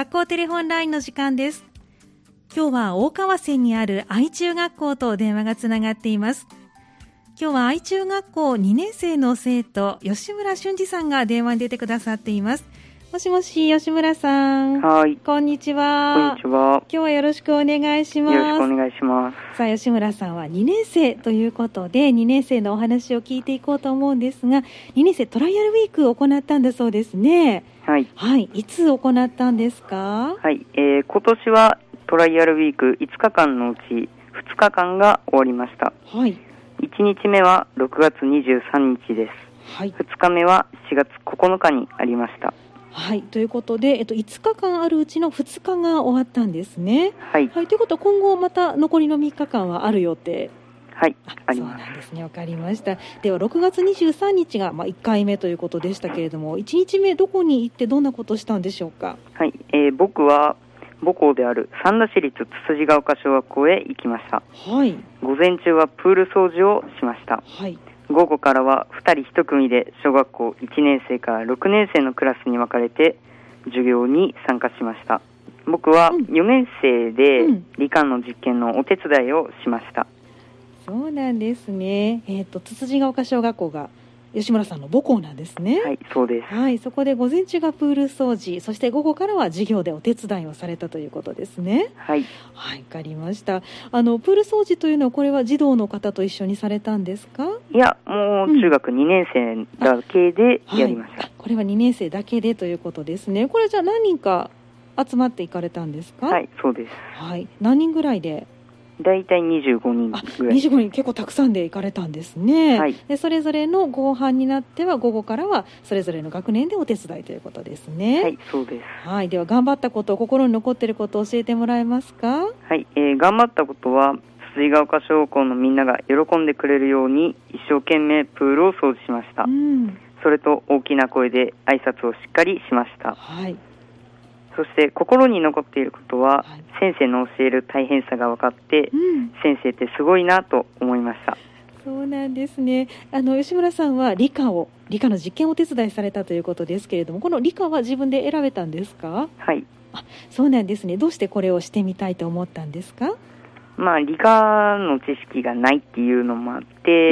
学校テレホンラインの時間です。今日は大川線にある愛中学校と電話がつながっています。今日は愛中学校2年生の生徒吉村俊二さんが電話に出てくださっています。もしもし、吉村さん。 はい。 こんにちは。 こんにちは。 今日はよろしくお願いします。 よろしくお願いします。 さあ、吉村さんは2年生ということで、2年生のお話を聞いていこうと思うんですが、2年生トライアルウィークを行ったんだそうですね。 はい。 はい。いつ行ったんですか？ はい。今年はトライアルウィーク5日間のうち2日間が終わりました。 はい。 1日目は6月23日です。 はい。 2日目は4月9日にありました。 はい。ということで、5日間あるうちの2日が終わったんですね。 はい。 はい。ということは今後また残りの3日間はある予定？ はい。あります。 そうなんですね。わかりました。では6月23日が1回目ということでしたけれども、1日目どこに行ってどんなことしたんでしょうか？ はい。僕は母校である三田市立つつじが丘小学校へ行きました。 はい。 午前中はプール掃除をしました。 はい。 午後からは2人1組で小学校1年生から6年生のクラスに分かれて授業に参加しました。僕は4年生で理科の実験のお手伝いをしました。 そうなんですね。つつじが丘小学校が吉村さんの母校なんですね。 はい、そうです。 はい、そこで午前中がプール掃除、そして午後からは授業でお手伝いをされたということですね。 はい。 はい、わかりました。プール掃除というのはこれは児童の方と一緒にされたんですか？ いや、もう中学2年生だけでやりました。 はい、これは2年生だけでということですね。これじゃあ何人か集まっていかれたんですか？ はい、そうです。 はい、何人ぐらいで？ だいたい25人ぐらい。 25人、結構たくさんで行かれたんですね。 はい。 でそれぞれの後半になっては午後からはそれぞれの学年でお手伝いということですね。 はい、そうです。 はい、では頑張ったこと、心に残っていることを教えてもらえますか？ はい、頑張ったことはつつじが丘小学校のみんなが喜んでくれるように一生懸命プールを掃除しました。それと大きな声で挨拶をしっかりしました。 はい。 そして心に残っていることは、先生の教える大変さが分かって、先生ってすごいなと思いました。 そうなんですね。吉村さんは理科の実験をお手伝いされたということですけれども、この理科は自分で選べたんですか？ はい。 そうなんですね。どうしてこれをしてみたいと思ったんですか？ まあ理科の知識がないっていうのもあって、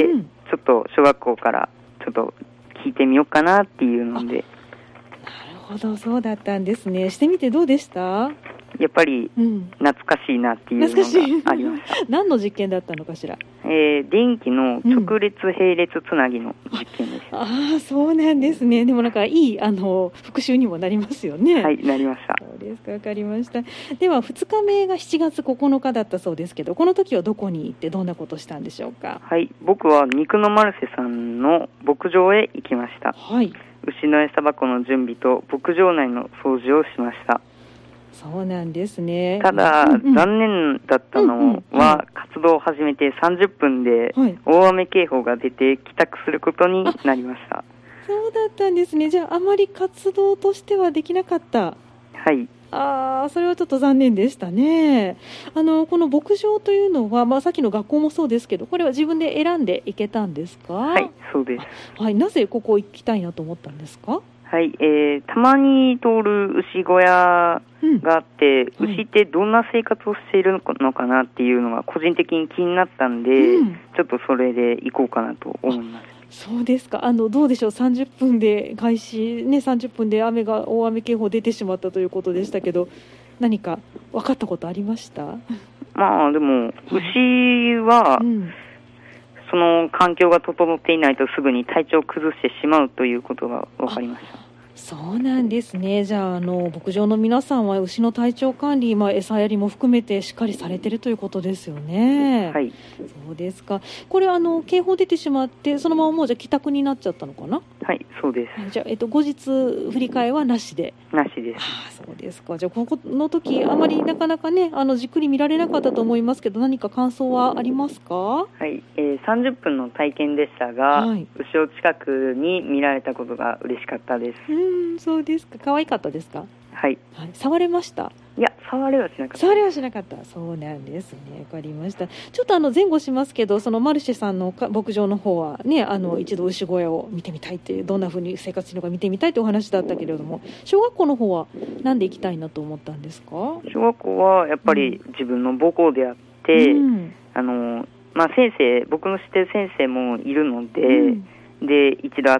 ちょっと小学校からちょっと聞いてみようかなっていうので。 なるほど、そうだったんですね。してみてどうでした？ やっぱり懐かしいなっていうのがありました。 何の実験だったのかしら？ 電気の直列並列つなぎの実験です。 ああ、そうなんですね。でもなんかいい復習にもなりますよね。 はい、なりました。 そうですか、わかりました。では2日目が7月9日だったそうですけど、この時はどこに行ってどんなことをしたんでしょうか？ はい、僕は肉のマルセさんの牧場へ行きました。 はい。 牛の餌箱の準備と牧場内の掃除をしました。 そうなんですね。 ただ、残念だったのは、活動を始めて30分で大雨警報が出て帰宅することになりました。 そうだったんですね。じゃああまり活動としてはできなかった。 はい。 それはちょっと残念でしたね。この牧場というのは、さっきの学校もそうですけど、これは自分で選んで行けたんですか？ はい、そうです。 はい、なぜここ行きたいなと思ったんですか？ はい、たまに通る牛小屋があって、牛ってどんな生活をしているのかなっていうのが個人的に気になったんで、ちょっとそれで行こうかなと思います。 そうですか。どうでしょう、30分で開始ね、30分で大雨警報出てしまったということでしたけど、何か分かったことありました？ まあでも牛は、その環境が整っていないとすぐに体調を崩してしまうということが分かりました。 そうなんですね。じゃあ、牧場の皆さんは牛の体調管理、餌やりも含めてしっかりされているということですよね。 はい。 そうですか。これ警報出てしまってそのままもうじゃあ帰宅になっちゃったのかな？ はい、そうです。 じゃあ、後日振り替えはなしで？なしです。 そうですか。じゃあこの時あまりなかなかねじっくり見られなかったと思いますけど、何か感想はありますか？ はい、30分の体験でしたが、牛を近くに見られたことが嬉しかったです。 そうですか。可愛かったですか？ はい。 触れました？ いや、触れはしなかった。 触れはしなかった。そうなんですね。わかりました。ちょっと前後しますけど、そのマルシェさんの牧場の方はね、一度牛小屋を見てみたいって、どんな風に生活してるのか見てみたいというお話だったけれども、小学校の方はなんで行きたいなと思ったんですか？ 小学校はやっぱり自分の母校であって、先生、僕の知ってる先生もいるので、で、一度会って、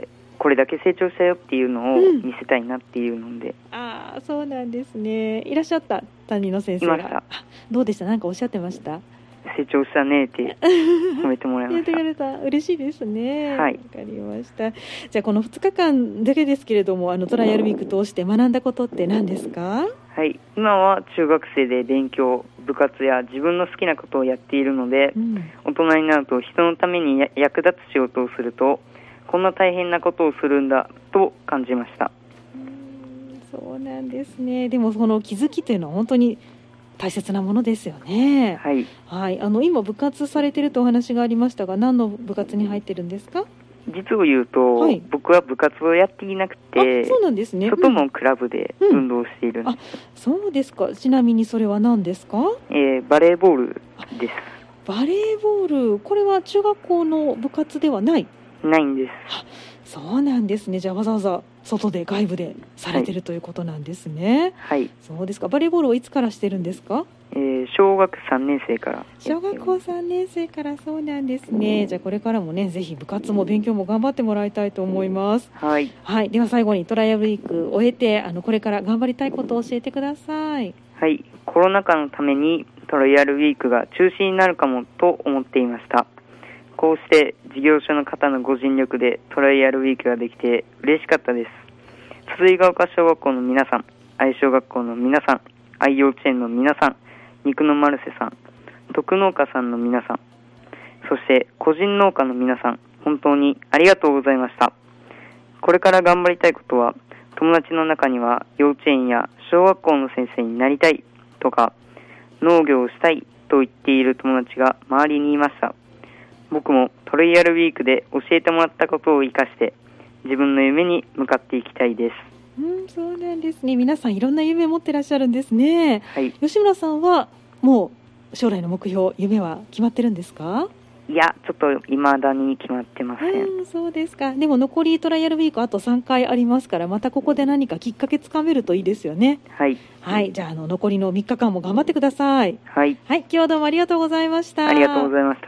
これだけ成長したよっていうのを見せたいなっていうので、 ああ、そうなんですね。いらっしゃった担任の先生が。 いました。 どうでした？何かおっしゃってました？ 成長したねって褒めてもらいました。 言ってくれた。嬉しいですね。 はい。 わかりました。じゃあこの2日間だけですけれども、トライアルウィーク通して学んだことって何ですか？ はい。今は中学生で勉強、部活や自分の好きなことをやっているので、大人になると人のために役立つ仕事をすると、こんな大変なことをするんだと感じました。 そうなんですね。でもその気づきというのは本当に大切なものですよね。 はい。 はい。今部活されているとお話がありましたが、何の部活に入ってるんですか？ 実を言うと、はい、僕は部活をやっていなくて、 そうなんですね。 外のクラブで運動しているんです。 そうですか。ちなみにそれは何ですか？ バレーボールです。 バレーボール、これは中学校の部活ではない？ ないんです。 そうなんですね。じゃあわざわざ外で外部でされてるということなんですね。 はい。 そうですか。バレーボールをいつからしてるんですか？ 小学3年生から。 小学校3年生から。そうなんですね。じゃあこれからもね、ぜひ部活も勉強も頑張ってもらいたいと思います。 はい。 はい。では最後にトライアルウィークを終えて、これから頑張りたいことを教えてください。 はい。コロナ禍のためにトライアルウィークが中止になるかもと思っていました。こうして事業所の方のご尽力でトライアルウィークができて嬉しかったです。筒井ヶ丘小学校の皆さん、愛小学校の皆さん、愛幼稚園の皆さん、肉のマルセさん、徳農家さんの皆さん、そして個人農家の皆さん、本当にありがとうございました。これから頑張りたいことは、友達の中には幼稚園や小学校の先生になりたいとか、農業をしたいと言っている友達が周りにいました。僕もトライアルウィークで教えてもらったことを生かして自分の夢に向かっていきたいです。 そうなんですね。皆さんいろんな夢を持ってらっしゃるんですね。 はい。 吉村さんはもう将来の目標、夢は決まってるんですか？ いや、ちょっと未だに決まってません。 そうですか。でも残りトライアルウィークあと3回ありますから、またここで何かきっかけつかめるといいですよね。 はい。 はい。じゃあ残りの3日間も頑張ってください。 はい。 はい。今日はどうもありがとうございました。 ありがとうございました。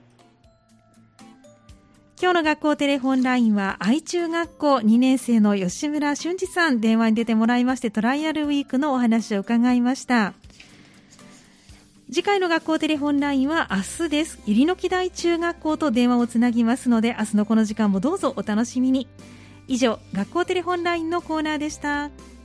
今日の学校テレフォンラインは愛中学校2年生の吉村俊二さん、電話に出てもらいましてトライアルウィークのお話を伺いました。次回の学校テレフォンラインは明日です。ゆりのき台中学校と電話をつなぎますので、明日のこの時間もどうぞお楽しみに。以上、学校テレフォンラインのコーナーでした。